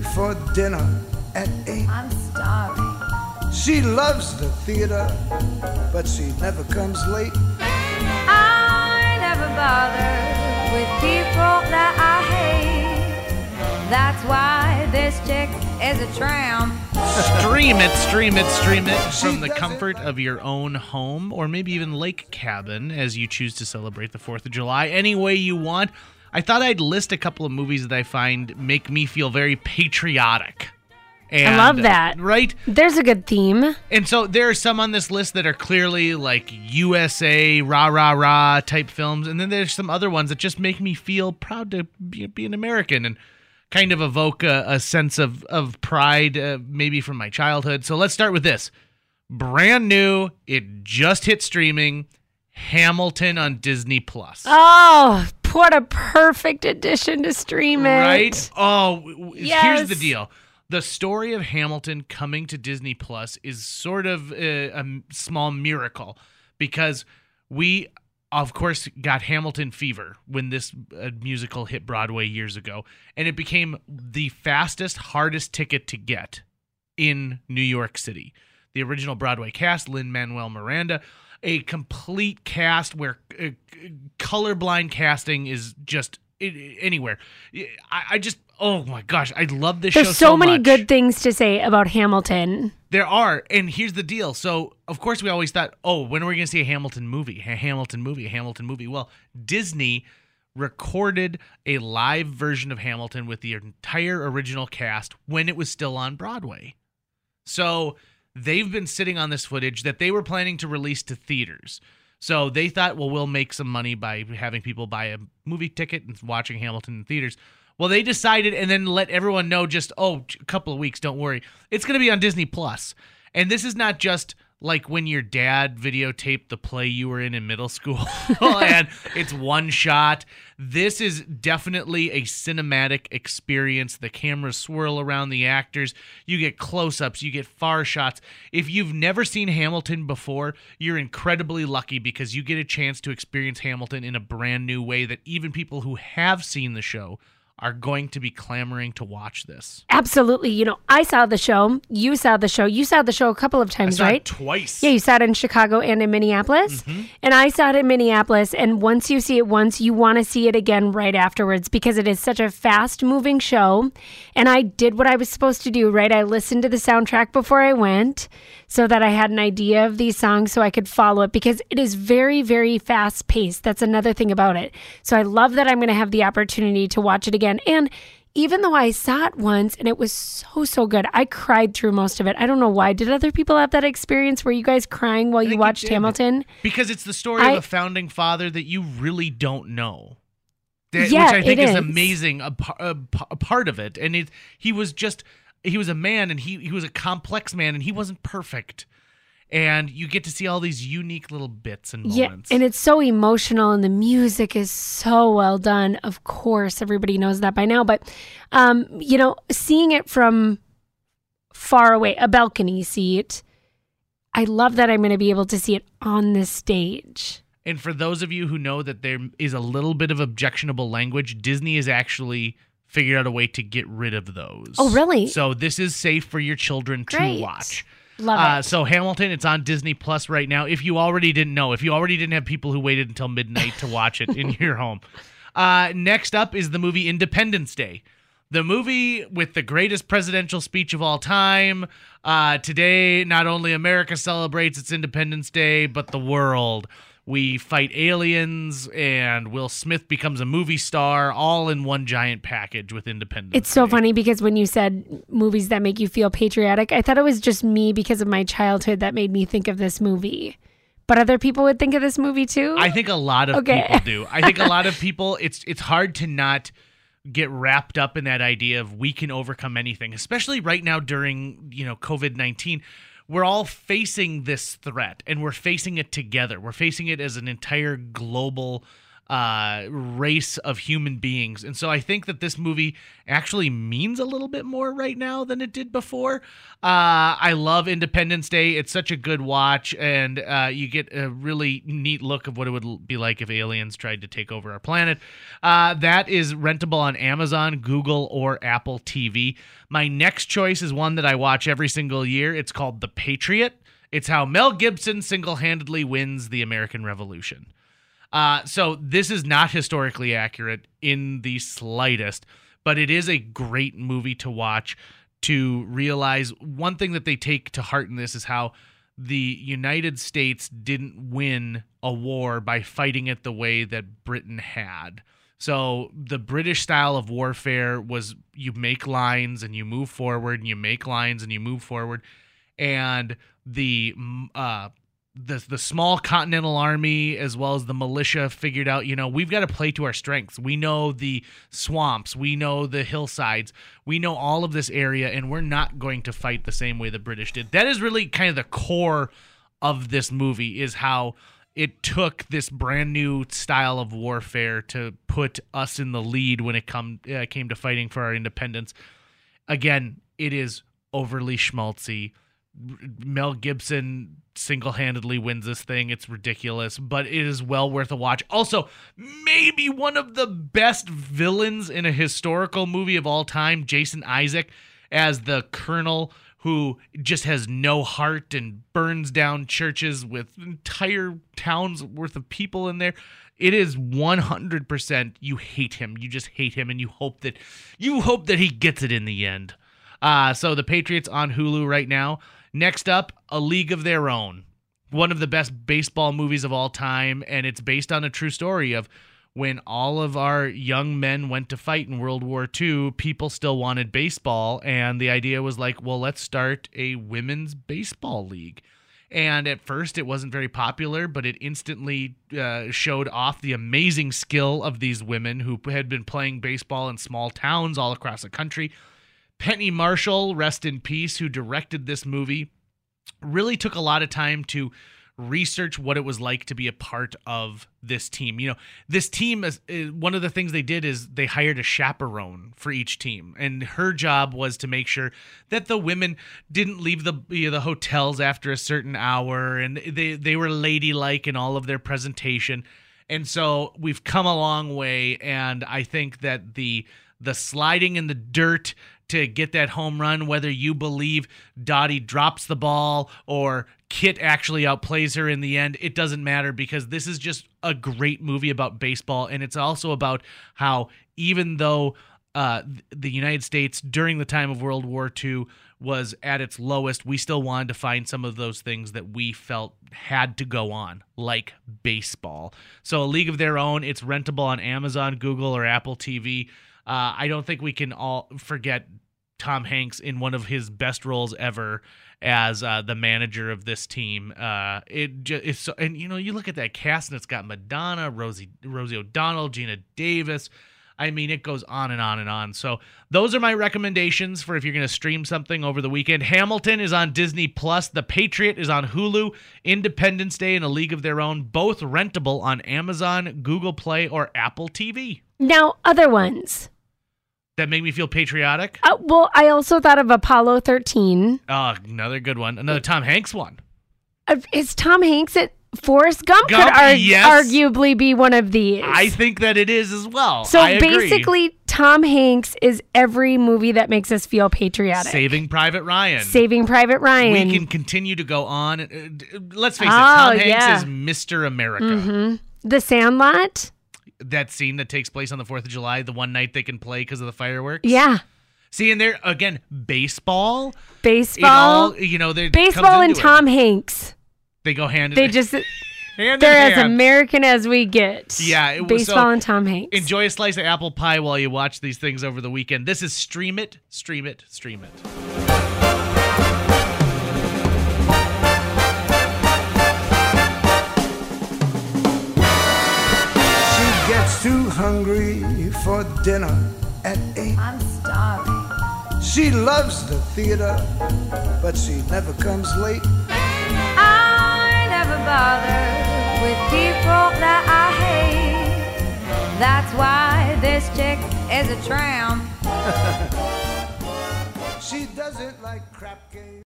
for dinner at 8. I'm starving. She loves the theater, but she never comes late. I never bother with people that I hate. That's why this chick is a tramp. Stream it from the comfort of your own home or maybe even lake cabin as you choose to celebrate the 4th of July any way you want. I thought I'd list a couple of movies that I find make me feel very patriotic. And, I love that. Right? There's a good theme. And so there are some on this list that are clearly like USA, rah, rah, rah type films. And then there's some other ones that just make me feel proud to be an American and kind of evoke a sense of pride, maybe from my childhood. So let's start with this. Brand new. It just hit streaming. Hamilton on Disney+. Oh, what a perfect addition to stream it. Right? Oh, yes. Here's the deal. The story of Hamilton coming to Disney Plus is sort of a small miracle because we, of course, got Hamilton fever when this musical hit Broadway years ago, and it became the fastest, hardest ticket to get in New York City. The original Broadway cast, Lin-Manuel Miranda, a complete cast where colorblind casting is just anywhere. I just, oh my gosh, I love this show so much. There's so many good things to say about Hamilton. There are, and here's the deal. So, of course, we always thought, oh, when are we going to see a Hamilton movie? A Hamilton movie. Well, Disney recorded a live version of Hamilton with the entire original cast when it was still on Broadway. So they've been sitting on this footage that they were planning to release to theaters. So they thought, well, we'll make some money by having people buy a movie ticket and watching Hamilton in theaters. Well, they decided and then let everyone know just, a couple of weeks, don't worry. It's going to be on Disney+. And this is not just like when your dad videotaped the play you were in middle school and it's one shot. This is definitely a cinematic experience. The cameras swirl around the actors. You get close-ups. You get far shots. If you've never seen Hamilton before, you're incredibly lucky because you get a chance to experience Hamilton in a brand new way that even people who have seen the show are going to be clamoring to watch this. Absolutely. You know, I saw the show. You saw the show. You saw the show a couple of times, I saw right? it twice. Yeah, you saw it in Chicago and in Minneapolis. Mm-hmm. And I saw it in Minneapolis. And once you see it once, you want to see it again right afterwards because it is such a fast-moving show. And I did what I was supposed to do, right? I listened to the soundtrack before I went so that I had an idea of these songs so I could follow it because it is very, very fast-paced. That's another thing about it. So I love that I'm going to have the opportunity to watch it again. And even though I saw it once and it was so good, I cried through most of it. I don't know why. Did other people have that experience? Were you guys crying while you watched Hamilton? Because it's the story of a founding father that you really don't know. Yeah, which I think it is is amazing, a part of it. And he was a man and he was a complex man and he wasn't perfect. And you get to see all these unique little bits and moments. Yeah, and it's so emotional, and the music is so well done. Of course, everybody knows that by now. But, seeing it from far away, a balcony seat, I love that I'm going to be able to see it on the stage. And for those of you who know that there is a little bit of objectionable language, Disney has actually figured out a way to get rid of those. Oh, really? So this is safe for your children to watch. Love it. So Hamilton, it's on Disney Plus right now. If you already didn't know, if you already didn't have people who waited until midnight to watch it in your home. Next up is the movie Independence Day. The movie with the greatest presidential speech of all time. Today, not only America celebrates its Independence Day, but the world. We fight aliens, and Will Smith becomes a movie star, all in one giant package with Independence It's so Day. funny because when you said movies that make you feel patriotic, I thought it was just me because of my childhood that made me think of this movie. But other people would think of this movie too? I think a lot of people do. I think a lot of people, it's hard to not get wrapped up in that idea of we can overcome anything, especially right now during, COVID-19. We're all facing this threat, and we're facing it together. We're facing it as an entire global race of human beings. And so I think that this movie actually means a little bit more right now than it did before. I love Independence Day. It's such a good watch, and you get a really neat look of what it would be like if aliens tried to take over our planet. That is rentable on Amazon, Google, or Apple TV. My next choice is one that I watch every single year. It's called The Patriot. It's how Mel Gibson single-handedly wins the American Revolution. So this is not historically accurate in the slightest, but it is a great movie to watch to realize one thing that they take to heart in this is how the United States didn't win a war by fighting it the way that Britain had. So the British style of warfare was you make lines and you move forward, and you make lines and you move forward. And the small Continental Army as well as the militia figured out, we've got to play to our strengths. We know the swamps. We know the hillsides. We know all of this area, and we're not going to fight the same way the British did. That is really kind of the core of this movie, is how it took this brand new style of warfare to put us in the lead when it came to fighting for our independence. Again, it is overly schmaltzy. Mel Gibson single-handedly wins this thing. It's ridiculous, but it is well worth a watch. Also, maybe one of the best villains in a historical movie of all time, Jason Isaac as the colonel who just has no heart and burns down churches with entire towns worth of people in there. It is 100% you hate him. You just hate him, and you hope that he gets it in the end. So The Patriots on Hulu right now. Next up, A League of Their Own. One of the best baseball movies of all time, and it's based on a true story of when all of our young men went to fight in World War II, people still wanted baseball, and the idea was like, well, let's start a women's baseball league. And at first, it wasn't very popular, but it instantly showed off the amazing skill of these women who had been playing baseball in small towns all across the country. Penny Marshall, rest in peace, who directed this movie, really took a lot of time to research what it was like to be a part of this team. This team, one of the things they did is they hired a chaperone for each team, and her job was to make sure that the women didn't leave the hotels after a certain hour, and they were ladylike in all of their presentation. And so we've come a long way, and I think that the sliding in the dirt to get that home run, whether you believe Dottie drops the ball or Kit actually outplays her in the end, it doesn't matter, because this is just a great movie about baseball. And it's also about how even though the United States during the time of World War II was at its lowest, we still wanted to find some of those things that we felt had to go on, like baseball. So A League of Their Own, it's rentable on Amazon, Google, or Apple TV. I don't think we can all forget Tom Hanks in one of his best roles ever as the manager of this team. It's so, and you look at that cast, and it's got Madonna, Rosie O'Donnell, Gina Davis. I mean, it goes on and on and on. So those are my recommendations for if you're going to stream something over the weekend. Hamilton is on Disney Plus. The Patriot is on Hulu. Independence Day and A League of Their Own, both rentable on Amazon, Google Play, or Apple TV. Now, other ones that make me feel patriotic? Well, I also thought of Apollo 13. Oh, another good one. Another Tom Hanks one. Is Tom Hanks at Forrest Gump could arguably be one of these. I think that it is as well. So basically, Tom Hanks is every movie that makes us feel patriotic. Saving Private Ryan. Saving Private Ryan. We can continue to go on. Let's face it, Tom Hanks is Mr. America. Mm-hmm. The Sandlot. That scene that takes place on the 4th of July, the one night they can play because of the fireworks. Yeah. See, and there, again, baseball. Baseball and Tom Hanks. They go hand in hand. They just they're as American as we get. Yeah. Baseball and Tom Hanks. Enjoy a slice of apple pie while you watch these things over the weekend. This is Stream It, Stream It, Stream It. Gets too hungry for dinner at 8. I'm starving. She loves the theater, but she never comes late. I never bother with people that I hate. That's why this chick is a tramp. She doesn't like crap games.